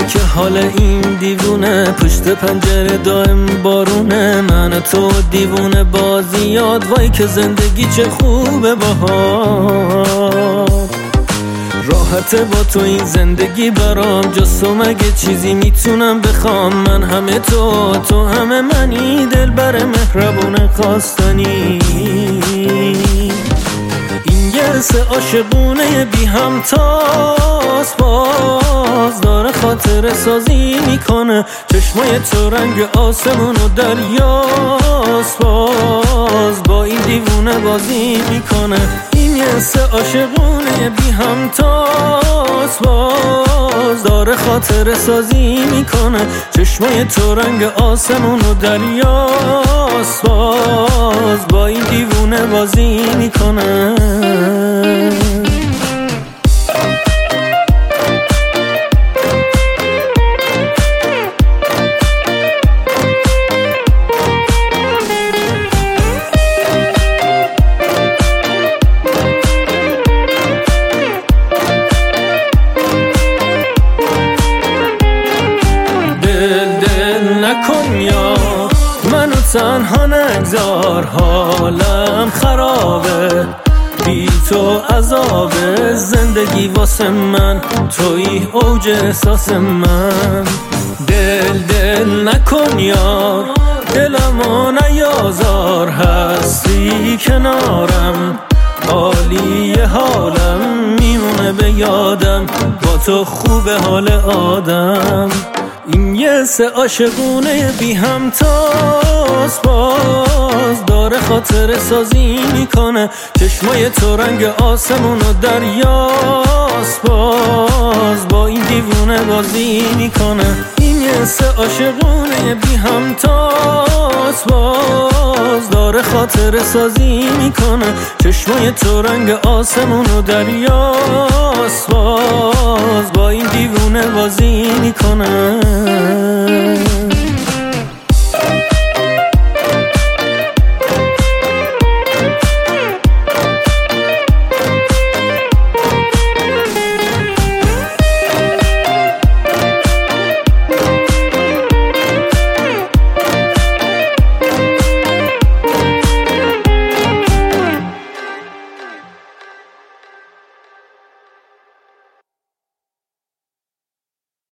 که حال این دیوونه پشت پنجره دائم بارونه، من تو دیوونه بازیاد، وای که زندگی چه خوبه باهات. راحته با تو این زندگی برام، جز تو مگه چیزی میتونم بخوام؟ من همه تو همه منی، دلبر مهربون خواستنی. این یه سه عاشقونه بی همتاست، باز داره خاطر سازی میکنه، چشمای تو رنگ آسمون و دریاست، باز با این دیوونه بازی میکنه. این یه سه عاشقونه بی همتاست، باز داره خاطر سازی میکنه، چشمای تو رنگ آسمون و دریاست، باز با این دیوونه بازی میکنه. نکن یا منو تنها نگذار، حالم خرابه بی تو عذابه، زندگی واسه من توی اوج احساس من. دل نکن یار، دلمو نیازار، هستی کنارم عالی حالم، میمونه به یادم با تو خوب حال آدم. این یه سه عاشقونه بی همتاست، باز داره خاطر سازی میکنه، چشمای تو رنگ آسمون و دریاست، باز با این دیوونه بازی میکنه. این یه سه عاشقونه بی همتاست، باز داره خاطر سازی میکنه، چشمای تو رنگ آسمون و دریاست، باز با این دیوونه بازی میکنه.